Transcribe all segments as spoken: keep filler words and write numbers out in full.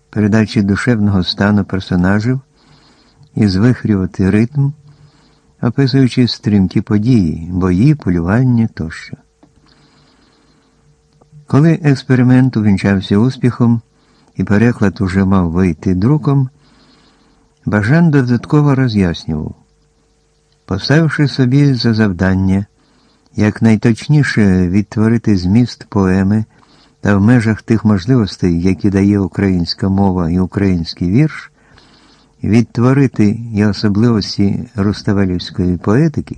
передачі душевного стану персонажів і звихрювати ритм, описуючи стрімкі події, бої, полювання тощо. Коли експеримент увінчався успіхом і переклад уже мав вийти друком, Бажан додатково роз'яснював, поставивши собі за завдання якнайточніше відтворити зміст поеми та в межах тих можливостей, які дає українська мова і український вірш, відтворити і особливості руставелівської поетики,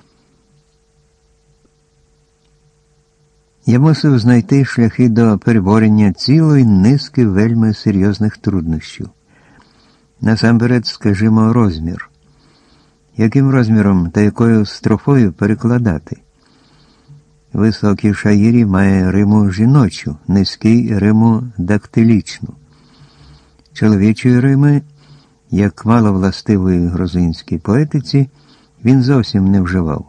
я мусив знайти шляхи до переборення цілої низки вельми серйозних труднощів. Насамперед, скажімо, розмір. Яким розміром та якою строфою перекладати? Високий шаїрі має риму жіночу, низький риму дактилічну. Чоловічої рими, як мало властивої грузинській поетиці, він зовсім не вживав.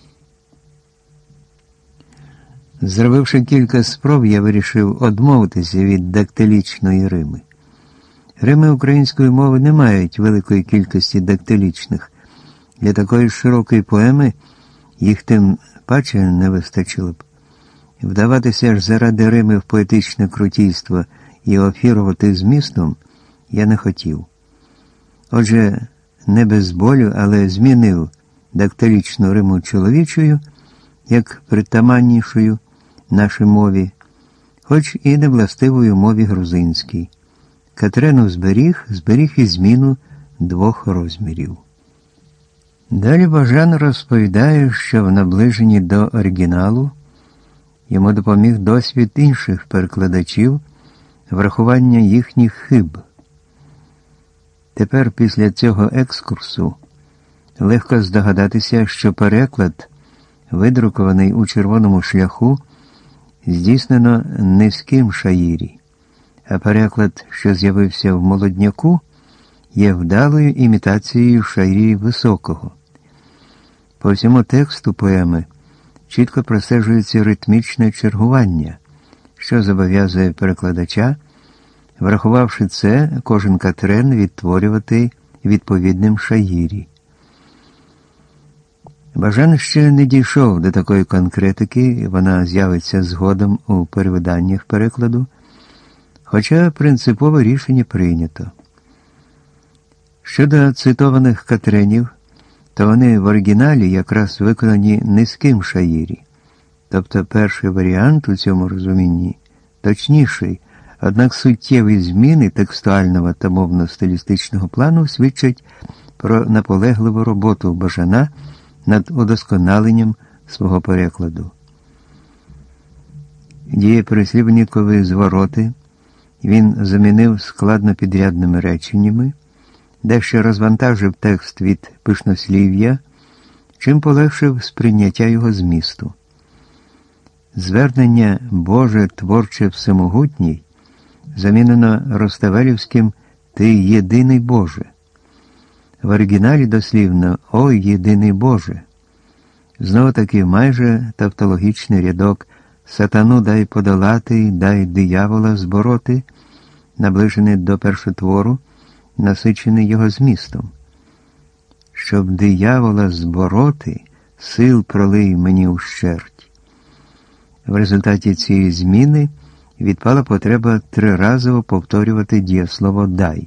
Зробивши кілька спроб, я вирішив одмовитися від дактилічної рими. Рими української мови не мають великої кількості дактилічних. Для такої широкої поеми їх тим паче не вистачило б. Вдаватися аж заради рими в поетичне крутійство і офірувати змістом я не хотів. Отже, не без болю, але змінив дактилічну риму чоловічою, як притаманнішою нашій мові, хоч і не властивою мові грузинській. Катрену зберіг, зберіг і зміну двох розмірів. Далі Бажан розповідає, що в наближенні до оригіналу йому допоміг досвід інших перекладачів, врахування їхніх хиб. Тепер після цього екскурсу легко здогадатися, що переклад, видрукований у «Червоному шляху», здійснено низьким шаїрі, а переклад, що з'явився в «Молодняку», є вдалою імітацією шаїрі високого. По всьому тексту поеми чітко простежується ритмічне чергування, що зобов'язує перекладача, врахувавши це, кожен катрен відтворювати відповідним шаїрі. Бажан ще не дійшов до такої конкретики, вона з'явиться згодом у перевиданнях перекладу, хоча принципове рішення прийнято. Щодо цитованих катренів, то вони в оригіналі якраз виконані низьким шаїрі, тобто перший варіант у цьому розумінні точніший, однак суттєві зміни текстуального та мовно-стилістичного плану свідчать про наполегливу роботу Бажана над удосконаленням свого перекладу. Дієприслівникові звороти він замінив складнопідрядними реченнями, дещо розвантажив текст від пишнослів'я, чим полегшив сприйняття його змісту. Звернення «Боже, творче всемогутній» замінено Руставелівським «Ти єдиний Боже». В оригіналі дослівно «Ой, єдиний Боже». Знову таки майже тавтологічний рядок «Сатану дай подолати, дай диявола збороти», наближений до першотвору, насичений його змістом. «Щоб диявола збороти, сил пролий мені ущерть». В результаті цієї зміни відпала потреба триразово повторювати дієслово «дай».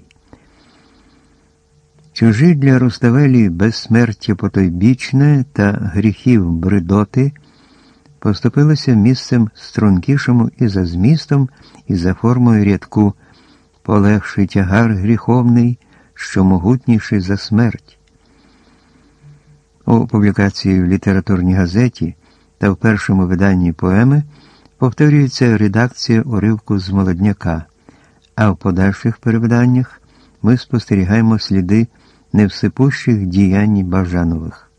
Чужі для Руставелі безсмертя потойбічне та гріхів бредоти поступилося місцем стрункішому і за змістом, і за формою рядку «полегший тягар гріховний, що могутніший за смерть». У публікації в літературній газеті та в першому виданні поеми повторюється редакція уривку з «Молодняка», а в подальших перевиданнях ми спостерігаємо сліди невсипущих діянь Бажанових.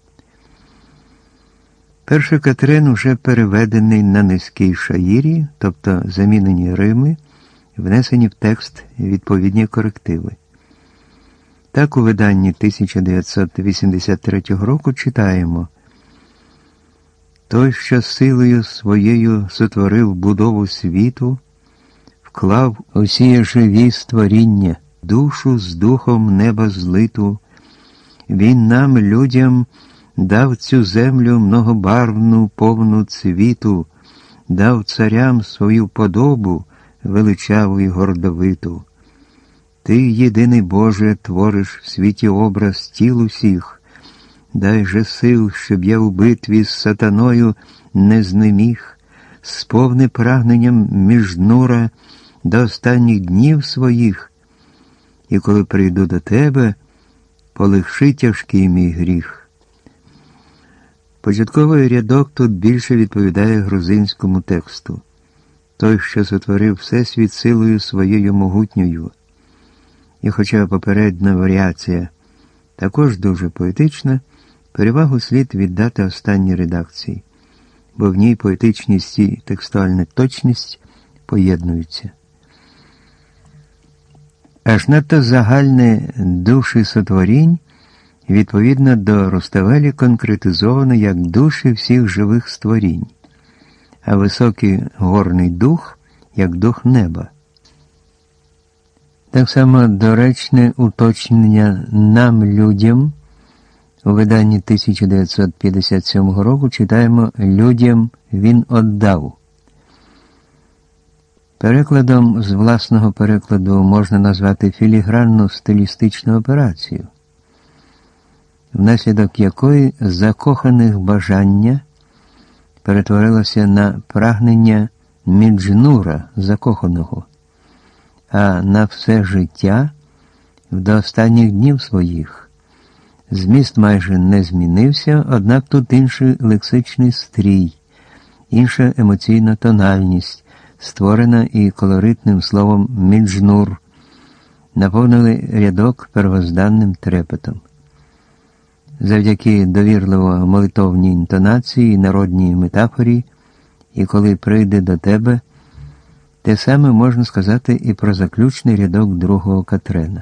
Перший катрен уже переведений на низький шаїрі, тобто замінені рими, внесені в текст відповідні корективи. Так у виданні тисяча дев'ятсот вісімдесят третього року читаємо: «Той, що силою своєю сотворив будову світу, вклав усі живі створіння, душу з духом неба злиту. Він нам, людям, дав цю землю многобарвну, повну цвіту, дав царям свою подобу, величаву й гордовиту. Ти, єдиний Боже, твориш в світі образ тіл усіх. Дай же сил, щоб я у битві з сатаною не знеміг, сповни прагненням міжнура до останніх днів своїх, і коли прийду до тебе, полегши тяжкий мій гріх. Початковий рядок тут більше відповідає грузинському тексту. Той, що сотворив Всесвіт силою своєю могутньою. І хоча попередня варіація також дуже поетична, перевагу слід віддати останній редакції, бо в ній поетичність і текстуальна точність поєднуються. Аж надто загальне душі сотворінь відповідно до Руставелі конкретизовано як душі всіх живих створінь, а високий горний дух як дух неба. Так само доречне уточнення «нам, людям» у виданні тисяча дев'ятсот п'ятдесят сьомого року читаємо «людям він отдав». Перекладом з власного перекладу можна назвати філігранну стилістичну операцію, внаслідок якої закоханих бажання перетворилося на прагнення міджнура закоханого, а на все життя до останніх днів своїх. Зміст майже не змінився, однак тут інший лексичний стрій, інша емоційна тональність, створена і колоритним словом «міджнур», наповнили рядок первозданним трепетом. Завдяки довірливо молитовній інтонації і народній метафорі, і коли прийде до тебе, те саме можна сказати і про заключний рядок другого Катрена.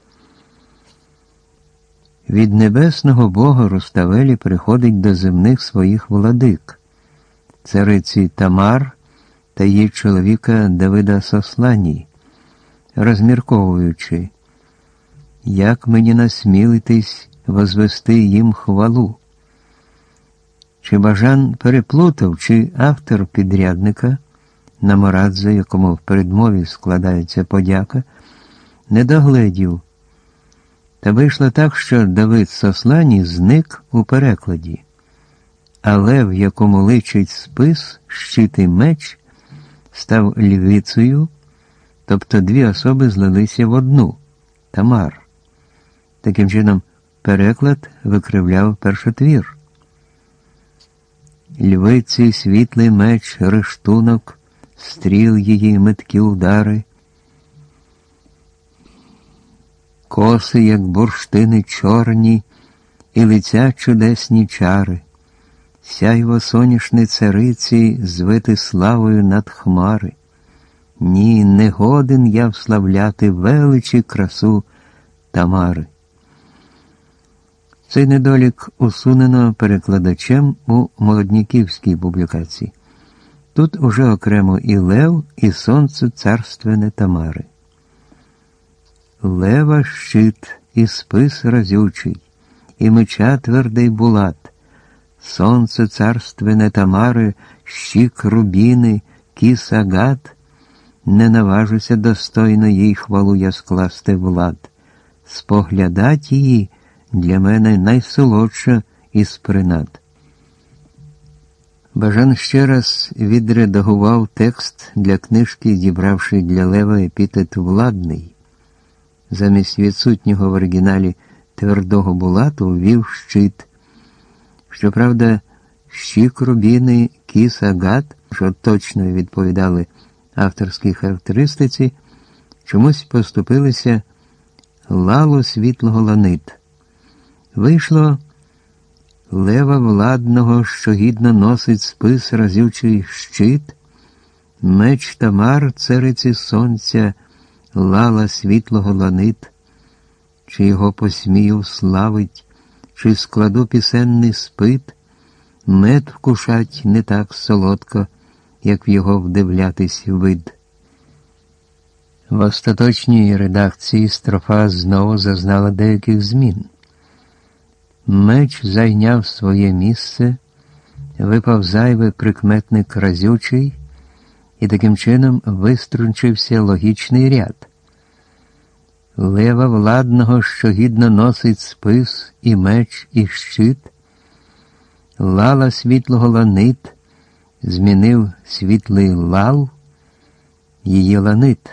Від небесного Бога Руставелі приходить до земних своїх владик, цариці Тамар та її чоловіка Давида Сосланій, розмірковуючи, як мені насмілитись возвести їм хвалу. Чи Бажан переплутав, чи автор підрядника, Наморадзе, якому в передмові складається подяка, не догледів. Та вийшло так, що Давид Сосланій зник у перекладі, а лев, якому личить спис, щит і меч, став львицею, тобто дві особи злилися в одну – Тамар. Таким чином, переклад викривляв першотвір. Львиці світлий меч, рештунок, стріл її меткі удари, коси, як бурштини чорні, і лиця чудесні чари, сяйво соняшне цариці, звити славою над хмари. Ні, не годен я вславляти величі красу Тамари. Цей недолік усунено перекладачем у молодніківській публікації. Тут уже окремо і лев, і сонце царственне Тамари. Лева щит, і спис разючий, і меча твердий булат, сонце царственне Тамари, щік рубіни, кіс агат, не наважуся достойно їй хвалу я скласти влад. Споглядать її для мене найсолодша із принад. Бажан ще раз відредагував текст для книжки, зібравши для лева епітет «владний». Замість відсутнього в оригіналі твердого булату ввів щит. Щоправда, щік рубіни, кіс агат, що точно відповідали авторській характеристиці, чомусь поступилися лало світлого ланит. Вийшло лева владного, що гідно носить спис разючий щит, меч Тамар, цариці сонця, лала світлого ланит, чи його посмію славить, чи складу пісенний спит, мед вкушать не так солодко, як в його вдивлятись вид. В остаточній редакції строфа знову зазнала деяких змін. Меч зайняв своє місце, випав зайвий прикметник разючий, і таким чином виструнчився логічний ряд. Лева владного, що гідно носить спис, і меч, і щит, лала світлого ланит, змінив світлий лал, її ланит.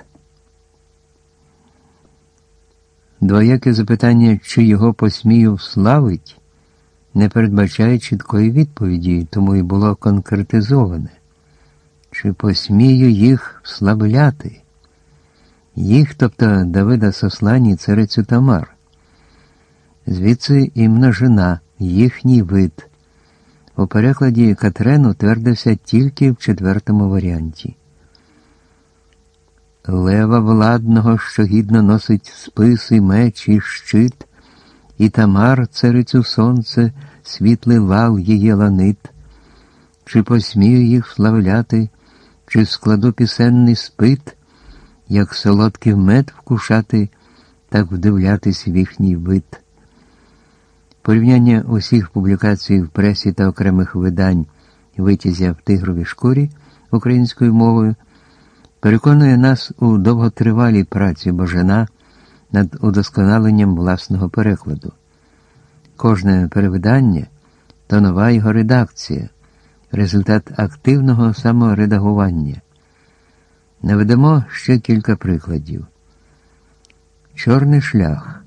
Двояке запитання, чи його посмію вславить, не передбачає чіткої відповіді, тому і було конкретизоване. Чи посмію їх вславляти? Їх, тобто Давида Сослані, царицю Тамар. Звідси і множина, їхній вид. У перекладі Катрен утвердився тільки в четвертому варіанті. Лева владного, що гідно носить спис, і меч, і щит, і Тамар, царицю сонце, світлий лал її ланит. Чи посмію їх вславляти, чи складу пісенний спит, як солодкий мед вкушати, так вдивлятись в їхній вид. Порівняння усіх публікацій в пресі та окремих видань «Витязя в тигровій шкурі» українською мовою переконує нас у довготривалій праці Божина над удосконаленням власного перекладу. Кожне перевидання – то нова його редакція, результат активного саморедагування. Наведемо ще кілька прикладів. Чорний шлях.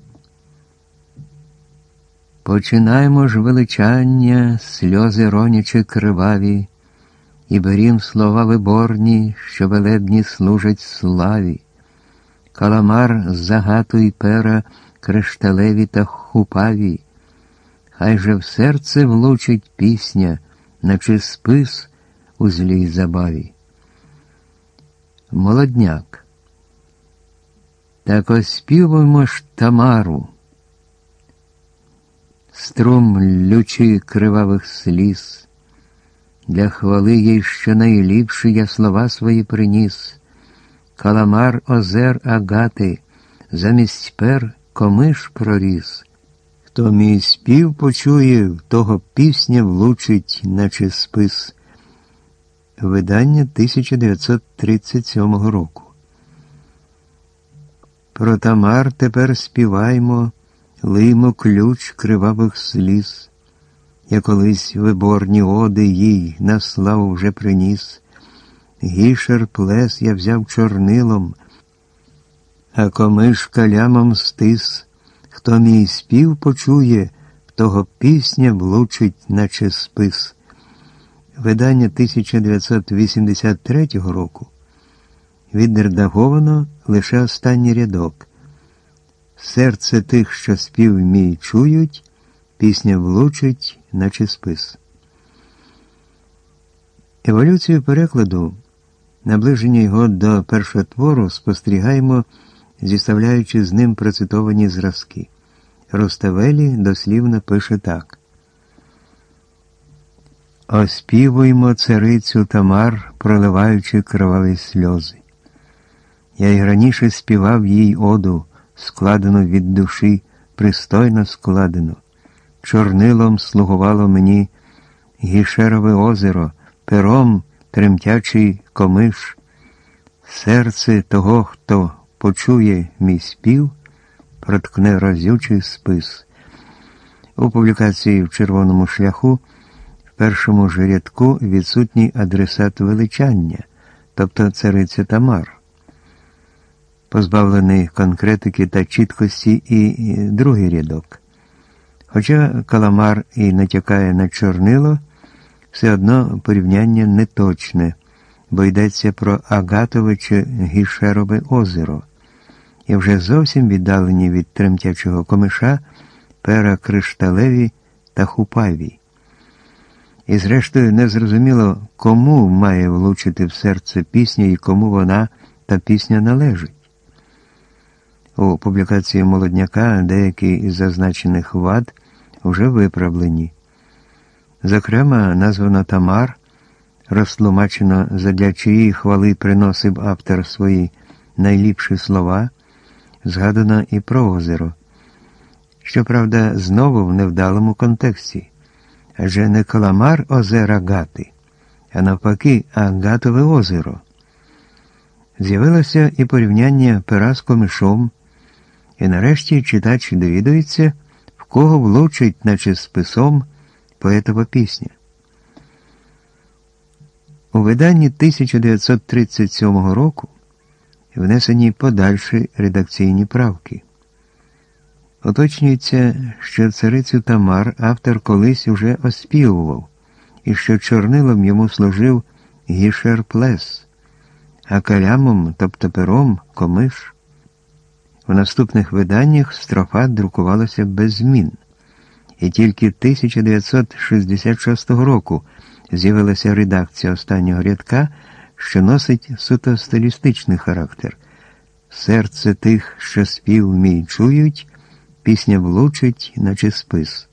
Починаємо ж величання, сльози ронячи криваві, і берім слова виборні, що велебні служать славі. Каламар загатуй пера кришталеві та хупаві, хай же в серце влучить пісня, наче спис у злій забаві. Молодняк. Так оспівуємо ж Тамару, струм лючи кривавих сліз, для хвали їй що найліпші я слова свої приніс. Каламар озер Агати, замість пер комиш проріс. Хто мій спів почує, в того пісня влучить, наче спис. Видання тисяча дев'ятсот тридцять сьомого року. Про Тамар тепер співаймо, лиймо ключ кривавих сліз. Я колись виборні оди їй на славу вже приніс. Гішер плес я взяв чорнилом, а комиш калямом стис. Хто мій спів почує, в того пісня влучить, наче спис. Видання тисяча дев'ятсот вісімдесят третього року. Відредаговано лише останній рядок. Серце тих, що спів мій чують, пісня влучить, наче спис. Еволюцію перекладу, наближення його до першотвору спостерігаємо, зіставляючи з ним процитовані зразки. Руставелі дослівно пише так. «Оспівуймо царицю Тамар, проливаючи кроваві сльози. Я й раніше співав їй оду, складену від душі, пристойно складену. Чорнилом слугувало мені Гішерове озеро, пером тремтячий комиш. Серце того, хто почує мій спів, проткне разючий спис». У публікації «В червоному шляху» в першому ж рядку відсутній адресат величання, тобто цариця Тамар. Позбавлений конкретики та чіткості і другий рядок. Хоча Каламар і натякає на чорнило, все одно порівняння неточне, бо йдеться про Агатове чи Гішерове озеро, і вже зовсім віддалені від тремтячого комиша пера кришталеві та хупаві. І зрештою незрозуміло, кому має влучити в серце пісня і кому вона та пісня належить. У публікації Молодняка деякі із зазначених вад вже виправлені. Зокрема, названо Тамар, розтлумачено, задля чиї хвали приносив автор свої найліпші слова, згадано і про озеро. Щоправда, знову в невдалому контексті. Адже не Каламар озера Гати, а навпаки Агатове озеро. З'явилося і порівняння пера з комишом, і нарешті читач довідується, в кого влучить, наче списом, поетова пісня. У виданні тисяча дев'ятсот тридцять сьомого року внесені подальші редакційні правки. Уточнюється, що царицю Тамар автор колись уже оспівував, і що чорнилом йому служив Гішер-Плес, а калямом, тобто пером, комиш. У наступних виданнях строфа друкувалася без змін, і тільки тисяча дев'ятсот шістдесят шостого року з'явилася редакція останнього рядка, що носить суто стилістичний характер. «Серце тих, що спів мій чують, пісня влучить, наче спис».